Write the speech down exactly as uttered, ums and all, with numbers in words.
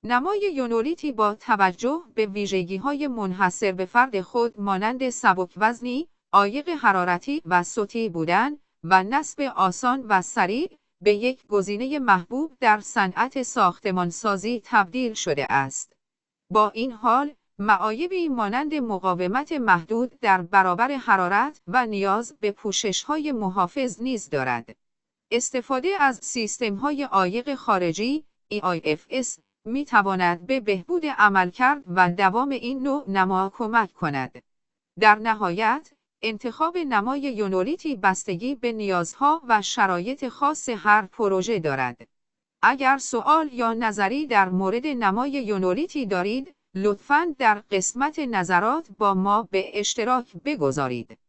نمای یونولیتی با توجه به ویژگی‌های منحصر به فرد خود مانند سبک وزنی، عایق حرارتی و صوتی بودن و نصب آسان و سریع به یک گزینه محبوب در صنعت ساختمانسازی تبدیل شده است. با این حال، معایبی مانند مقاومت محدود در برابر حرارت و نیاز به پوشش‌های محافظ نیز دارد. استفاده از سیستم‌های عایق خارجی ای آی اف اس می تواند به بهبود عملکرد و دوام این نوع نما کمک کند. در نهایت، انتخاب نمای یونولیتی بستگی به نیازها و شرایط خاص هر پروژه دارد. اگر سوال یا نظری در مورد نمای یونولیتی دارید، لطفاً در قسمت نظرات با ما به اشتراک بگذارید.